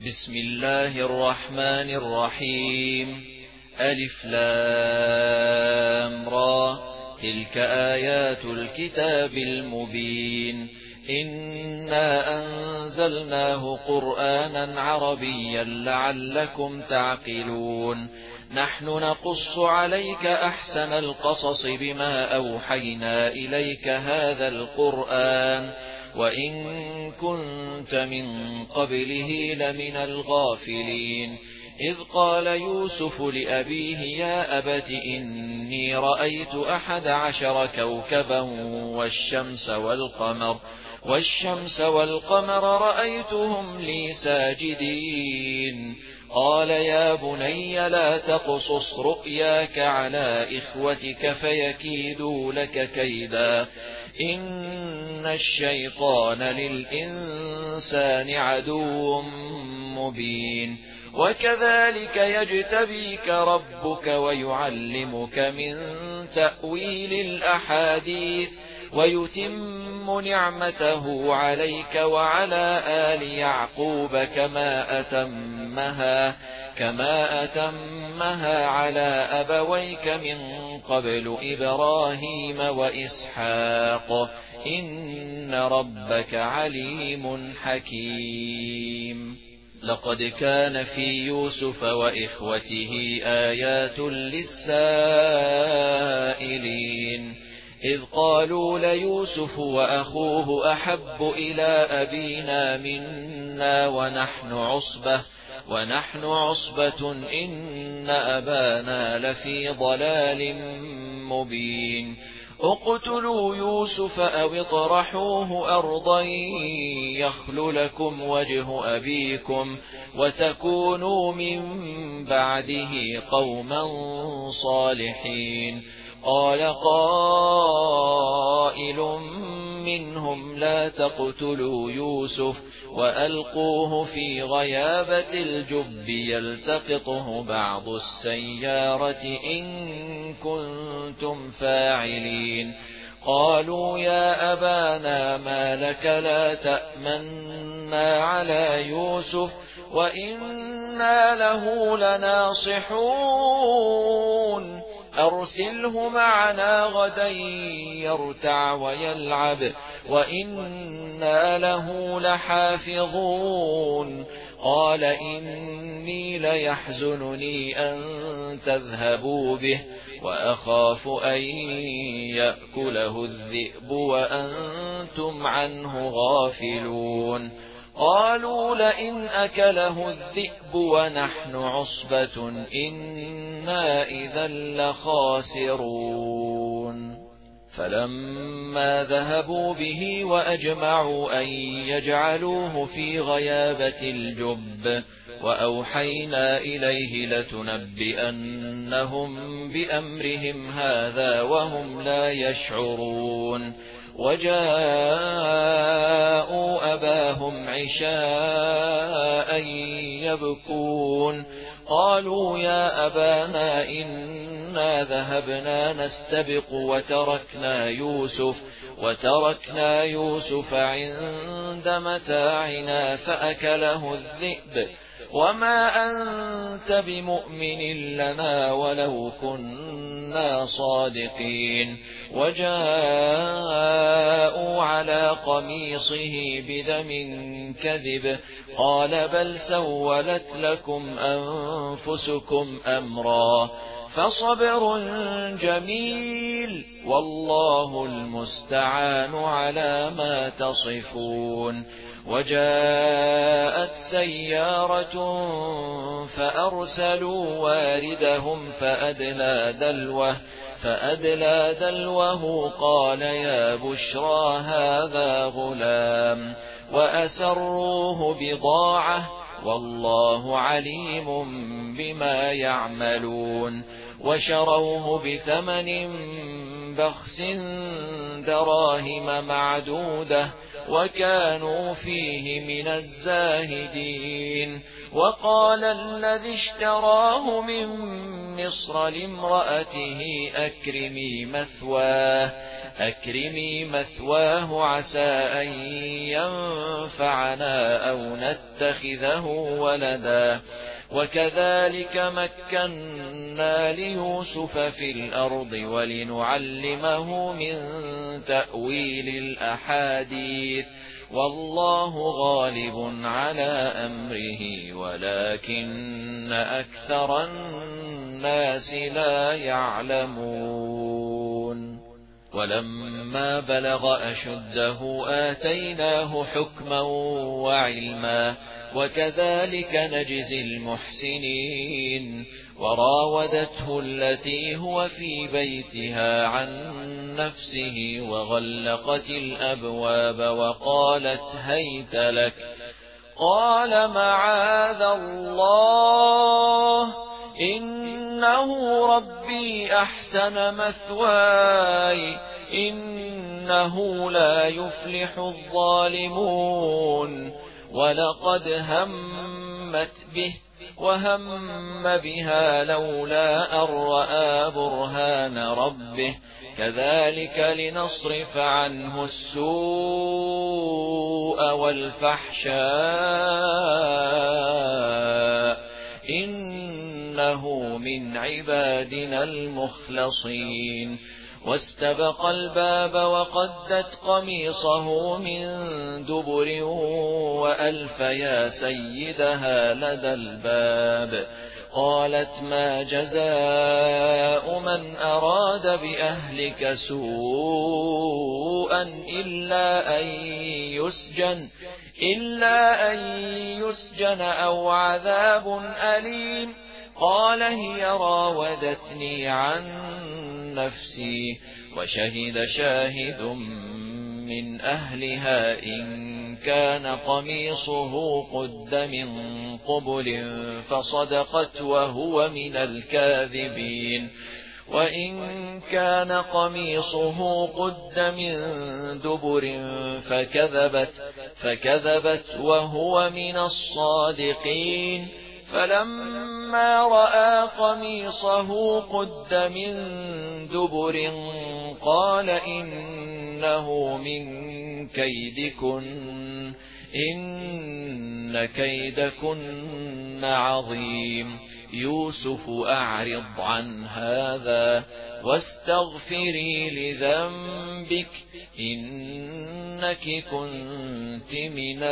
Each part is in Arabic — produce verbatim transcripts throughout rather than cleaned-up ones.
بسم الله الرحمن الرحيم. ألف لام را، تلك آيات الكتاب المبين. إنا أنزلناه قرآنا عربيا لعلكم تعقلون. نحن نقص عليك أحسن القصص بما أوحينا إليك هذا القرآن وإن كنت من قبله لمن الغافلين. إذ قال يوسف لأبيه يا أبت إني رأيت أحد عشر كوكبا والشمس والقمر والشمس والقمر رأيتهم لي ساجدين. قال يا بني لا تقصص رؤياك على إخوتك فيكيدوا لك كيدا إن الشيطان للإنسان عدو مبين. وكذلك يجتبيك ربك ويعلمك من تأويل الأحاديث ويتم نعمته عليك وعلى آل يعقوب كما أتمها كما أتمها على أبويك من قبل إبراهيم وإسحاق إن ربك عليم حكيم. لقد كان في يوسف وإخوته آيات للسائلين إذ قالوا ليوسف وأخوه أحب إلى أبينا منا ونحن عصبة ونحن عصبة إن أبانا لفي ضلال مبين. اقتلوا يوسف أو اطرحوه أرضا يخل لكم وجه أبيكم وتكونوا من بعده قوما صالحين. قال قائل منهم لا تقتلوا يوسف وألقوه في غيابة الجب يلتقطه بعض السيارة إن كنتم فاعلين. قالوا يا أبانا ما لك لا تأمنا على يوسف وإنا له لناصحون أرسله معنا غدا يرتع ويلعب وإنا له لحافظون. قال إني ليحزنني أن تذهبوا به وأخاف أن يأكله الذئب وأنتم عنه غافلون. قالوا لئن أكله الذئب ونحن عصبة إنا إذا لخاسرون. فلما ذهبوا به وأجمعوا أن يجعلوه في غيابة الجب وأوحينا إليه لتنبئنهم بأمرهم هذا وهم لا يشعرون. وجاءوا أباهم عشاء يبكون. قالوا يا أبانا إنا ذهبنا نستبق وتركنا يوسف وتركنا يوسف عند متاعنا فأكله الذئب وما أنت بمؤمن لنا ولو كنا صادقين. وجاءوا على قميصه بدم كذب قال بل سولت لكم أنفسكم أمرا فصبر جميل والله المستعان على ما تصفون. وجاءت سيارة فأرسلوا واردهم فأدلى دلوه فأدلى دلوه قال يا بشرى هذا غلام وأسروه بضاعة والله عليم بما يعملون. وشروه بثمن بخس دراهم معدودة وكانوا فيه من الزاهدين. وقال الذي اشتراه من مصر لامرأته أكرمي مثواه أكرمي مثواه عسى أن ينفعنا أو نتخذه ولدا وكذلك مكنا ليوسف في الأرض ولنعلمه من تأويل الأحاديث والله غالب على أمره ولكن أكثر الناس لا يعلمون ولما بلغ أشده آتيناه حكما وعلما وكذلك نجزي المحسنين وراودته التي هو في بيتها عن نفسه وغلقت الأبواب وقالت هيت لك قال معاذ الله إنه ربي أحسن مثواي إنه لا يفلح الظالمون ولقد همت به وهم بها لولا أن رأى برهان ربه كذلك لنصرف عنه السوء والفحشاء إنه من عبادنا المخلصين واستبق الباب وقدت قميصه من دبر وألف يا سيدها لدى الباب قالت ما جزاء من أراد بأهلك سوءا إلا أن يسجن إلا أن يسجن أو عذاب أليم قال هي راودتني عن نفسي وشهد شاهد من أهلها إن كان قميصه قد من قبل فصدقت وهو من الكاذبين وإن كان قميصه قد من دبر فكذبت فكذبت وهو من الصادقين فلما رأى قميصه قد من دبر قال إنه من كيدكن إن كيدكن عظيم يوسف أعرض عن هذا واستغفري لذنبك إنك كنت من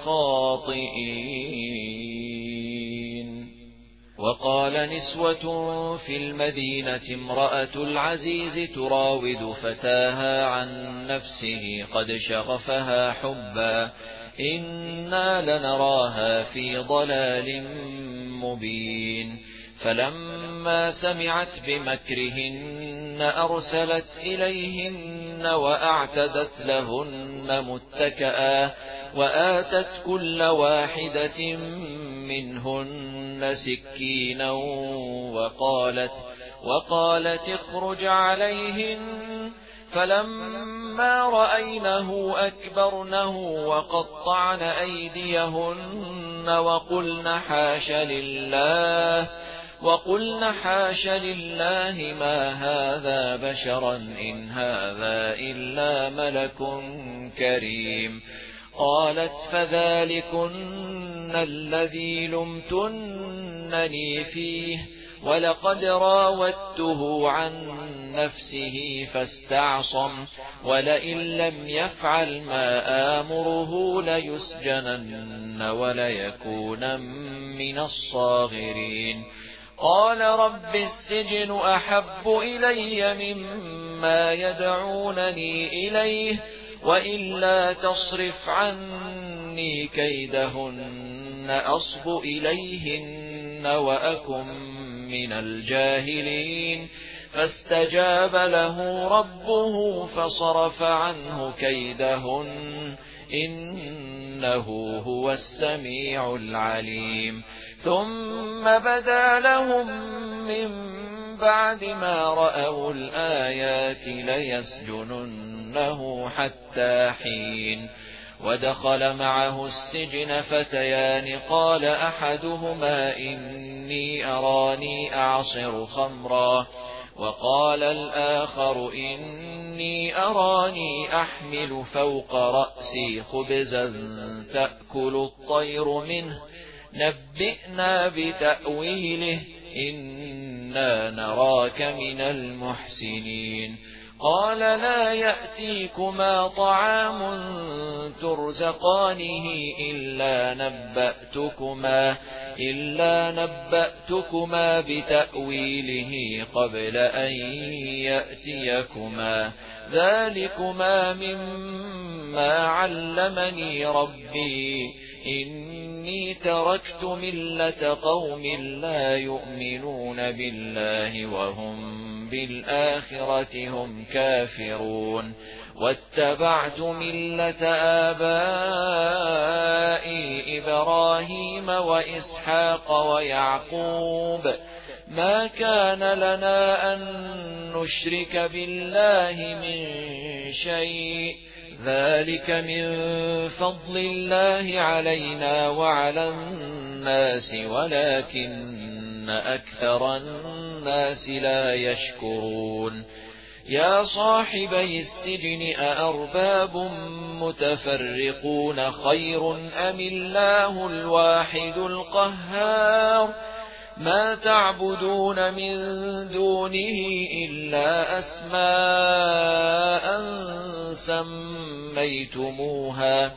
الخاطئين وقال نسوة في المدينة امرأة العزيز تراود فتاها عن نفسه قد شغفها حبا إنا لنراها في ضلال مبين فلما سمعت بمكرهن أرسلت إليهن وأعتدت لهن متكئا وآتت كل واحدة منهن سكينا وقالت وقالت اخرج عليهن فلما رأينه أكبرنه وقطعن أيديهن وقلن حاش لله وقلن حاش لله ما هذا بشرا إن هذا إلا ملك كريم قالت فذلكن الذي لمتنني فيه ولقد راودته عن نفسه فاستعصم ولئن لم يفعل ما آمره ليسجنن وليكون من الصاغرين قال رب السجن أحب إلي مما يدعونني إليه وإلا تصرف عني كيدهن أصب إليهن وأكن من الجاهلين فاستجاب له ربه فصرف عنه كيدهن إنه هو السميع العليم ثم بدا لهم من بعد ما رأوا الآيات ليسجننه حتى حين ودخل معه السجن فتيان قال أحدهما إني أراني أعصر خمرا وقال الآخر إني أراني أحمل فوق رأسي خبزا تأكل الطير منه نبئنا بتأويله إنا نراك من المحسنين قال لا يأتيكما طعام ترزقانه إلا نبأتكما, إلا نبأتكما بتأويله قبل أن يأتيكما ذلكما مما علمني ربي إني تركت ملة قوم لا يؤمنون بالله وهم بالآخرة هم كافرون واتبعت ملة آبائي إبراهيم وإسحاق ويعقوب ما كان لنا أن نشرك بالله من شيء ذلك من فضل الله علينا وعلى الناس ولكن أكثر الناس لا يشكرون يا صاحبي السجن أأرباب متفرقون خير أم الله الواحد القهار ما تعبدون من دونه إلا أسماء سميتموها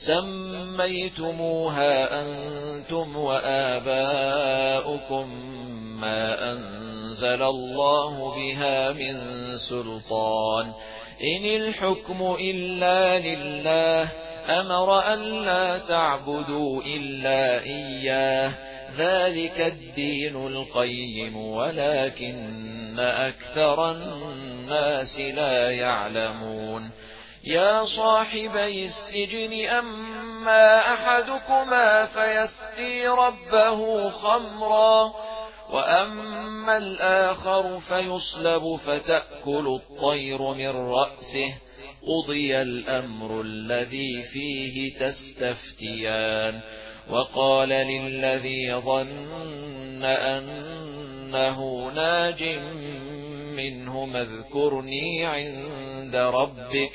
سميتموها أنتم وآباؤكم ما أنزل الله بها من سلطان إن الحكم إلا لله أمر أن لا تعبدوا إلا إياه ذلك الدين القيم ولكن أكثر الناس لا يعلمون يا صاحبي السجن أما أحدكما فيسقي ربه خمرا وأما الآخر فيصلب فتأكل الطير من رأسه قضي الأمر الذي فيه تستفتيان وقال للذي ظن أنه ناج منهما اذكرني عند ربك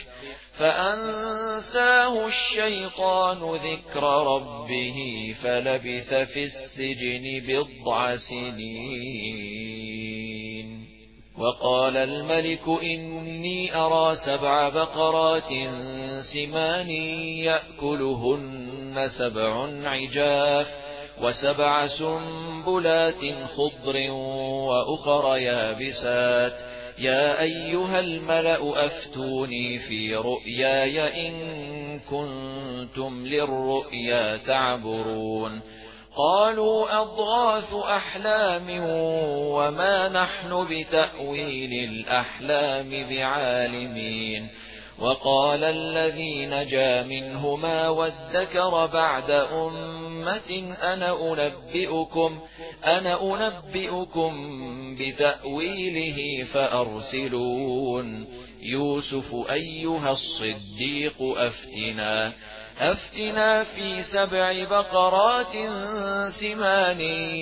فأنساه الشيطان ذكر ربه فلبث في السجن بضع سنين وقال الملك إني أرى سبع بقرات سمان يأكلهن سبع عجاف وسبع سنبلات خضر وأخر يابسات يا أيها الملأ أفتوني في رؤياي إن كنتم للرؤيا تعبرون قالوا أضغاث أحلام وما نحن بتأويل الأحلام بعالمين وقال الذي نجا منهما وادكر بعد أمة أنا أنبئكم, أنا أنبئكم بتأويله فأرسلون يوسف أيها الصديق أفتنا أفتنا في سبع بقرات سمان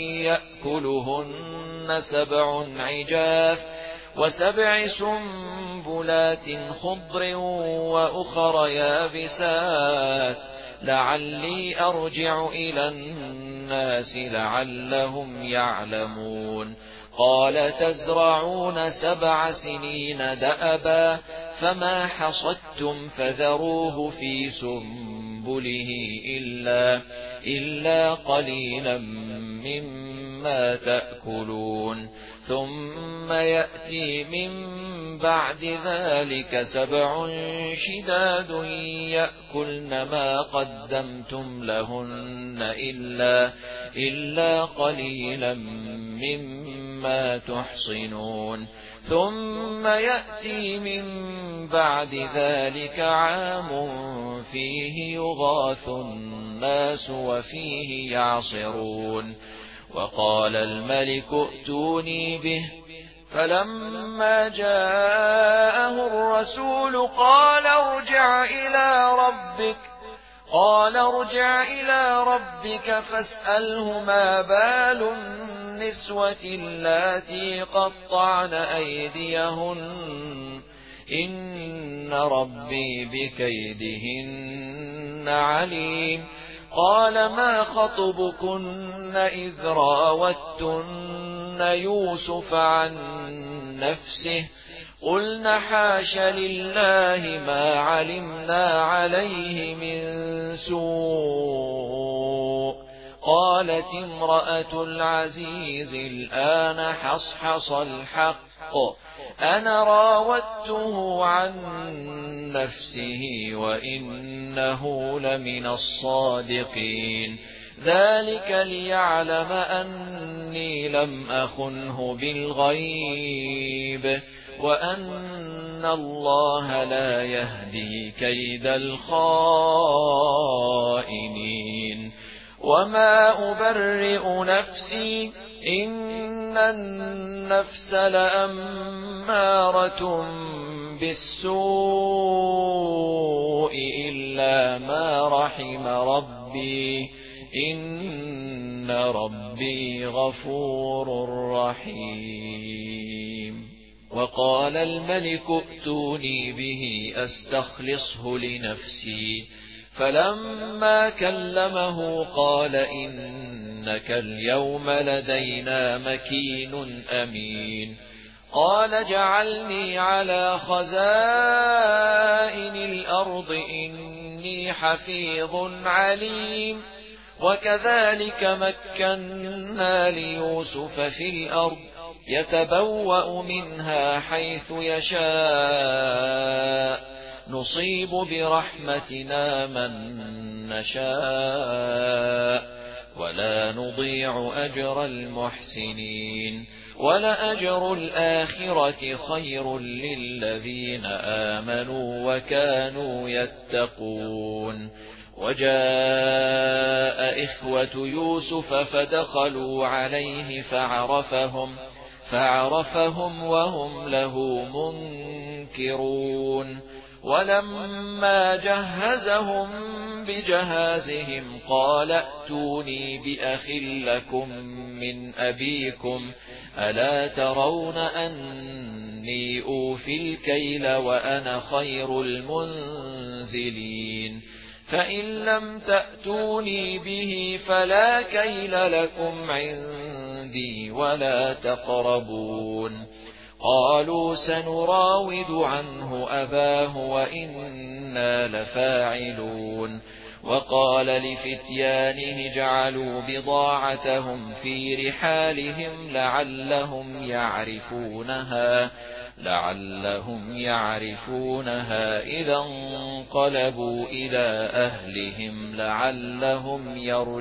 يأكلهن سبع عجاف وسبع سنبلات خضر وأخر يابسات لعلي أرجع إلى الناس لعلهم يعلمون قال تزرعون سبع سنين دأبا فما حصدتم فذروه في سنبله إلا, إلا قليلا مما تأكلون ثم يأتي من بعد ذلك سبع شداد يأكلن ما قدمتم لهن إلا, إلا قليلا مما تحصنون ثم يأتي من بعد ذلك عام فيه يغاث الناس وفيه يعصرون وقال الملك ائتوني به فلما جاءه الرسول قال ارجع إلى ربك قال ارجع إلى ربك فاسأله ما بال النسوة اللاتي قطعن أيديهن إن ربي بكيدهن عليم. قال ما خطبكن إذ راوتن يوسف عن نفسه قلن حاش لله ما علمنا عليه من سوء. قالت امرأة العزيز الآن حصحص الحق أنا راودته عن نفسه وإنه لمن الصادقين ذلك ليعلم أني لم أخنه بالغيب وأن الله لا يهدي كيد الخائنين. وما أبرئ نفسي إن النفس لأمارة بالسوء إلا ما رحم ربي إن ربي غفور رحيم. وقال الملك ائتوني به أستخلصه لنفسي فلما كلمه قال إنك اليوم لدينا مكين أمين. قال اجعلني على خزائن الأرض إني حفيظ عليم. وكذلك مكنا ليوسف في الأرض يتبوأ منها حيث يشاء نصيب برحمتنا من نشاء ولا نضيع أجر المحسنين ولأجر الآخرة خير للذين آمنوا وكانوا يتقون. وجاء إخوة يوسف فدخلوا عليه فعرفهم فعرفهم وهم له منكرون. ولما جهزهم بجهازهم قال ائتوني بأخ لكم من أبيكم ألا ترون أني أوفي الكيل وأنا خير المنزلين فإن لم تأتوني به فلا كيل لكم عندي ولا تقربون. قالوا سنراود عنه أباه وإنا لفاعلون. وقال لفتيانه اجعلوا بضاعتهم في رحالهم لعلهم يعرفونها لعلهم يعرفونها إذا انقلبوا إلى أهلهم لعلهم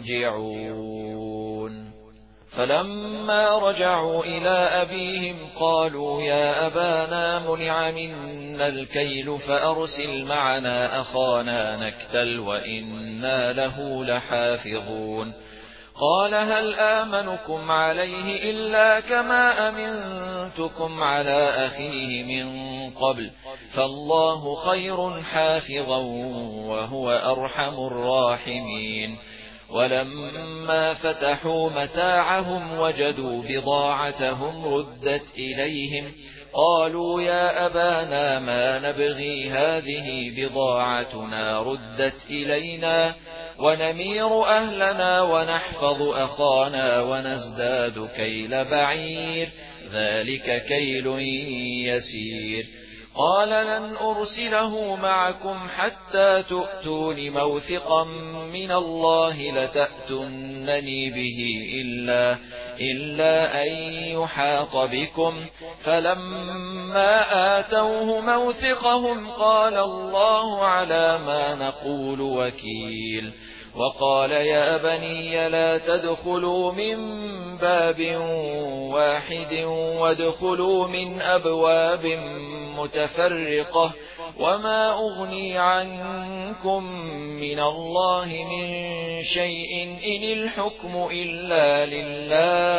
يرجعون. فلما رجعوا إلى أبيهم قالوا يا أبانا منع منا الكيل فأرسل معنا أخانا نكتل وإنا له لحافظون. قال هل آمنكم عليه إلا كما أمنتكم على أخيه من قبل فالله خير حافظا وهو أرحم الراحمين. ولما فتحوا متاعهم وجدوا بضاعتهم ردت إليهم قالوا يا أبانا ما نبغي هذه بضاعتنا ردت إلينا ونمير أهلنا ونحفظ أخانا ونزداد كيل بعير ذلك كيل يسير. قال لن أرسله معكم حتى تؤتون موثقا من الله لتأتونني به إلا, إلا أن يحاط بكم. فلما آتوه موثقهم قال الله على ما نقول وكيل. وقال يا بني لا تدخلوا من باب واحد وادخلوا من أبواب متفرقة وما أغني عنكم من الله من شيء إن الحكم إلا لله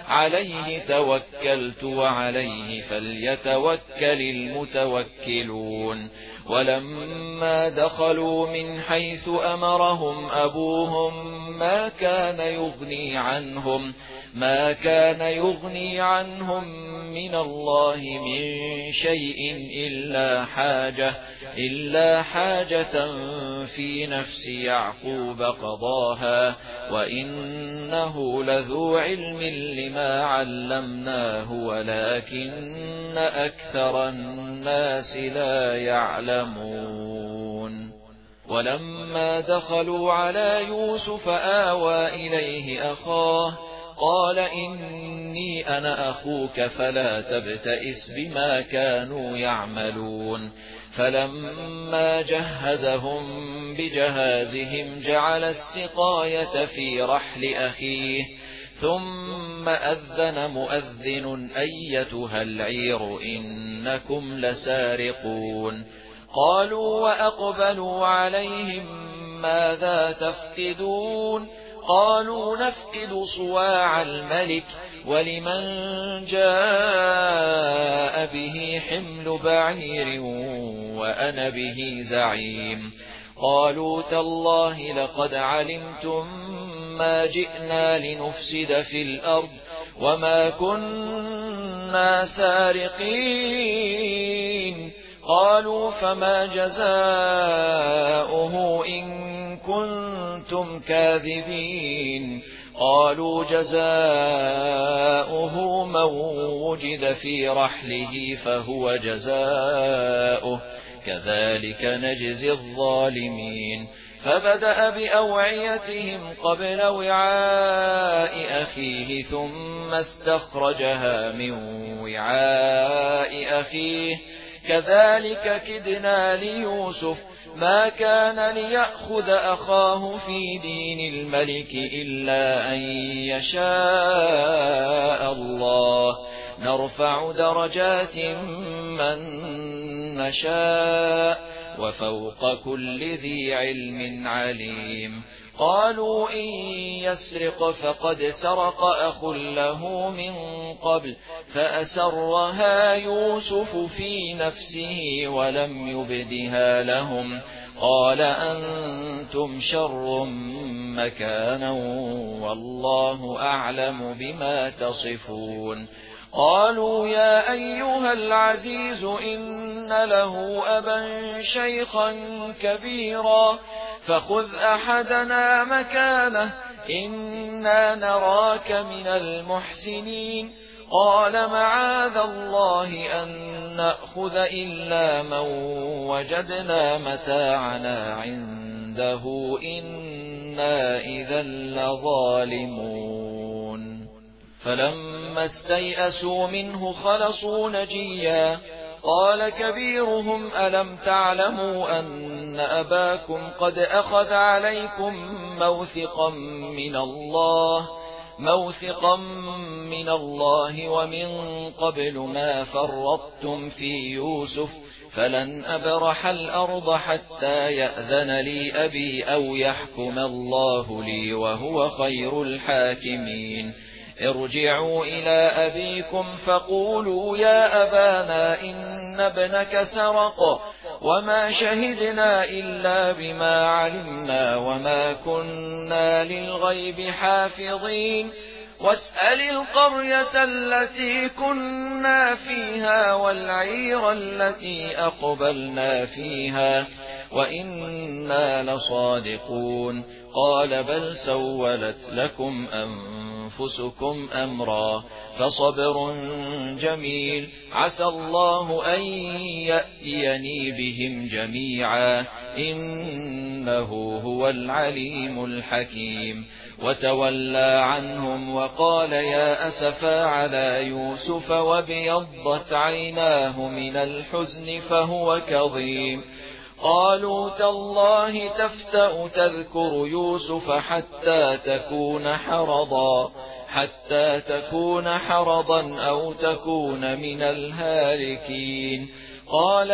عليه توكلت وعليه فليتوكل المتوكلون ولما دخلوا من حيث أمرهم أبوهم ما كان يغني عنهم ما كان يغني عنهم من الله من شيء إلا حاجة إلا حاجة في نفس يعقوب قضاها وإنه لذو علم لما علمناه ولكن أكثر الناس لا يعلمون ولما دخلوا على يوسف آوى إليه أخاه قال إني أنا أخوك فلا تبتئس بما كانوا يعملون فلما جهزهم بجهازهم جعل السقاية في رحل أخيه ثم أذن مؤذن أيتها العير إنكم لسارقون قالوا وأقبلوا عليهم ماذا تفقدون قالوا نفقد صواع الملك ولمن جاء به حمل بعير وأنا به زعيم قالوا تالله لقد علمتم ما جئنا لنفسد في الأرض وما كنا سارقين قالوا فما جزاؤه إن كنتم كاذبين قالوا جزاؤه من وجد في رحله فهو جزاؤه كذلك نجزي الظالمين فبدأ بأوعيتهم قبل وعاء أخيه ثم استخرجها من وعاء أخيه كذلك كدنا ليوسف ما كان ليأخذ أخاه في دين الملك إلا أن يشاء الله نرفع درجات من نشاء وفوق كل ذي علم عليم قالوا إن يسرق فقد سرق أخ له من قبل فأسرها يوسف في نفسه ولم يبدها لهم قال أنتم شر مكانا والله أعلم بما تصفون قالوا يا أيها العزيز إن له أبا شيخا كبيرا فخذ أحدنا مكانه إنا نراك من المحسنين قال معاذ الله أن نأخذ إلا من وجدنا متاعنا عنده إنا إذا لظالمون فلما استيئسوا منه خلصوا نجيا قال كبيرهم ألم تعلموا أن أباكم قد أخذ عليكم موثقا من الله موثقا من الله ومن قبل ما فرطتم في يوسف فلن أبرح الأرض حتى يأذن لي أبي أو يحكم الله لي وهو خير الحاكمين ارجعوا إلى أبيكم فقولوا يا أبانا إن ابنك سرق وما شهدنا إلا بما علمنا وما كنا للغيب حافظين واسأل القرية التي كنا فيها والعير التي أقبلنا فيها وإنا لصادقون قال بل سولت لكم أنفسكم أمرا فصبر جميل عسى الله أن يأتيني بهم جميعا إنه هو العليم الحكيم وتولى عنهم وقال يا أسفا على يوسف وابيضت عيناه من الحزن فهو كظيم قالوا تالله تفتأ تذكر يوسف حتى تكون حرضا حتى تكون حرضا أو تكون من الهالكين قال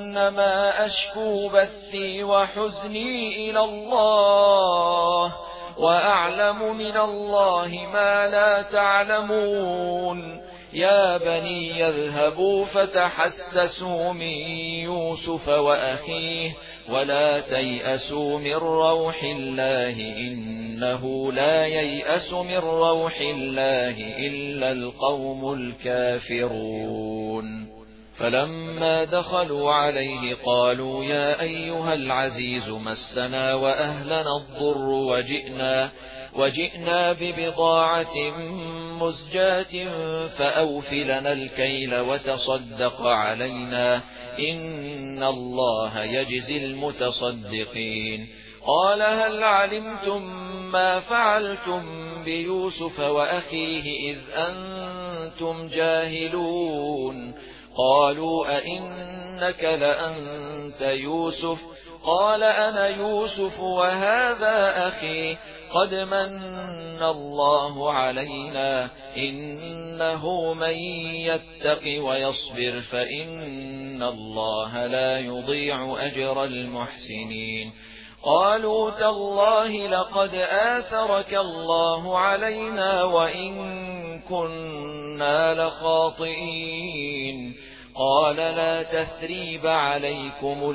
إنما أشكو بثي وحزني إلى الله وأعلم من الله ما لا تعلمون يا بني يذهبوا فتحسسوا من يوسف وأخيه ولا تيأسوا من روح الله إنه لا ييأس من روح الله إلا القوم الكافرون فلما دخلوا عليه قالوا يا أيها العزيز مسنا وأهلنا الضر وجئنا, وجئنا ببضاعة مزجاة فأوف لنا الكيل وتصدق علينا إن الله يجزي المتصدقين قال هل علمتم ما فعلتم بيوسف وأخيه إذ أنتم جاهلون قالوا أئنك لأنت يوسف قال أنا يوسف وهذا أخي قد من الله علينا إنه من يتق ويصبر فإن الله لا يضيع أجر المحسنين قالوا تالله لقد آثرك الله علينا وإن كنا لخاطئين قال لا تثريب عليكم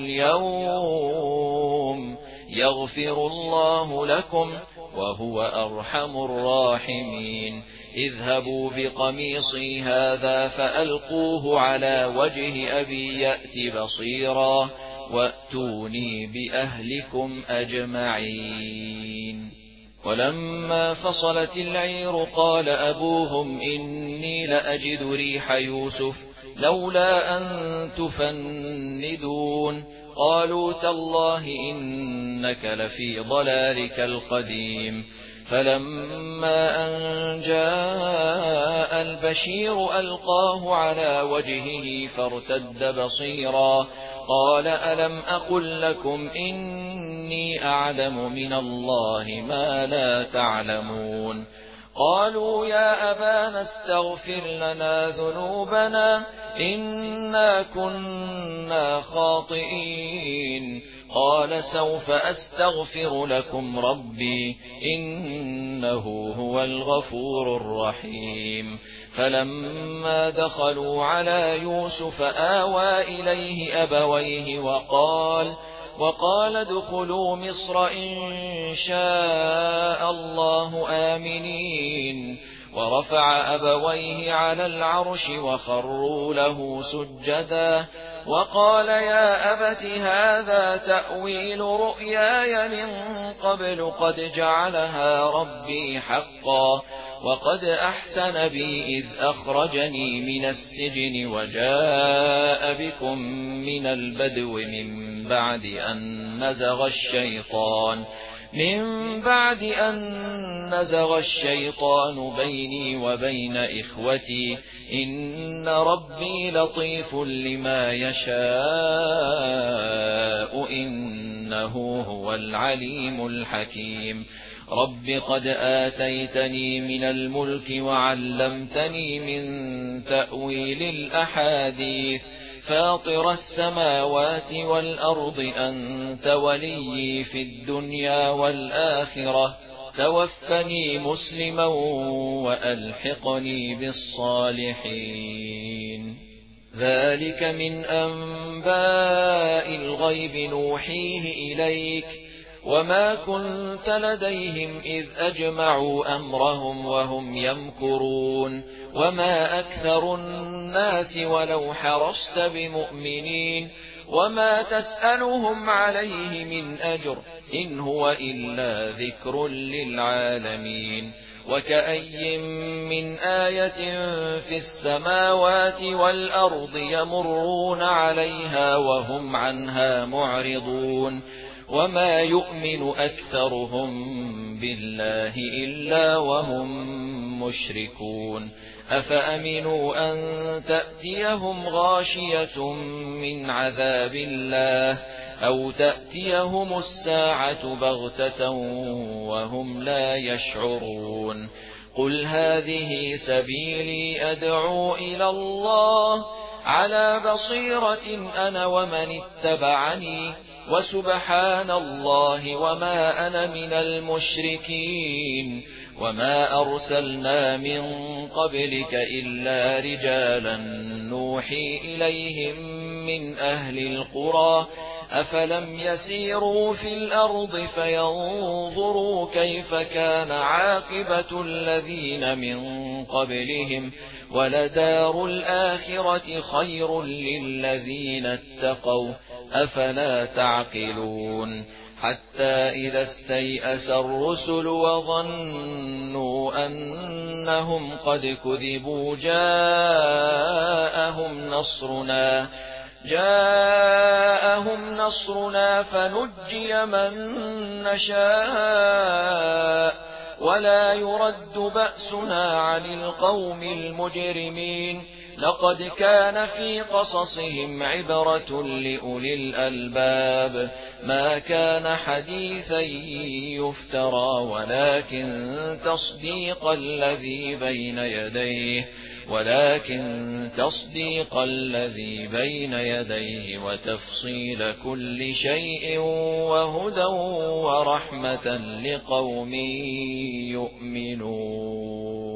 اليوم يغفر الله لكم وهو أرحم الراحمين اذهبوا بقميصي هذا فألقوه على وجه أبي يأت بصيرا وأتوني بأهلكم أجمعين ولما فصلت العير قال أبوهم إني لأجد ريح يوسف لولا أن تفندون قالوا تالله إنك لفي ضلالك القديم فلما أن جاء البشير ألقاه على وجهه فارتد بصيرا قال ألم أقل لكم إني أعلم من الله ما لا تعلمون قالوا يا أبانا استغفر لنا ذنوبنا إنا كنا خاطئين قال سوف أستغفر لكم ربي إنه هو الغفور الرحيم فلما دخلوا على يوسف آوى إليه أبويه وقال وقال ادخلوا مصر إن شاء الله آمنين ورفع أبويه على العرش وخروا له سجدا وقال يا أبت هذا تأويل رؤياي من قبل قد جعلها ربي حقا وقد أحسن بي إذ أخرجني من السجن وجاء بكم من البدو من بعد أن نزغ الشيطان من بعد أن نزغ الشيطان بيني وبين إخوتي إن ربي لطيف لما يشاء إنه هو العليم الحكيم رب قد آتيتني من الملك وعلمتني من تأويل الأحاديث فاطر السماوات والأرض أنت وليي في الدنيا والآخرة توفني مسلما وألحقني بالصالحين ذلك من أنباء الغيب نوحيه إليك وما كنت لديهم إذ أجمعوا أمرهم وهم يمكرون وما أكثر الناس ولو حرصت بمؤمنين وما تسألهم عليه من أجر إن هو إلا ذكر للعالمين وكأي من آية في السماوات والأرض يمرون عليها وهم عنها معرضون وما يؤمن أكثرهم بالله إلا وهم مشركون أفأمنوا أن تأتيهم غاشية من عذاب الله أو تأتيهم الساعة بغتة وهم لا يشعرون قل هذه سبيلي أدعو إلى الله على بصيرة أنا ومن اتبعني وسبحان الله وما أنا من المشركين وما أرسلنا من قبلك إلا رجالا نوحي إليهم من أهل القرى أفلم يسيروا في الأرض فينظروا كيف كان عاقبة الذين من قبلهم ولدار الآخرة خير للذين اتقوا أفلا تعقلون حتى إذا استيأس الرسل وظنوا أنهم قد كذبوا جاءهم نصرنا جاءهم نصرنا فنجي من نشاء ولا يرد بأسنا عن القوم المجرمين لقد كان في قصصهم عبرة لأولي الألباب ما كان حديثا يفترى ولكن تصديق الذي بين يديه ولكن تصديق الذي بين يديه وتفصيل كل شيء وهدى ورحمة لقوم يؤمنون.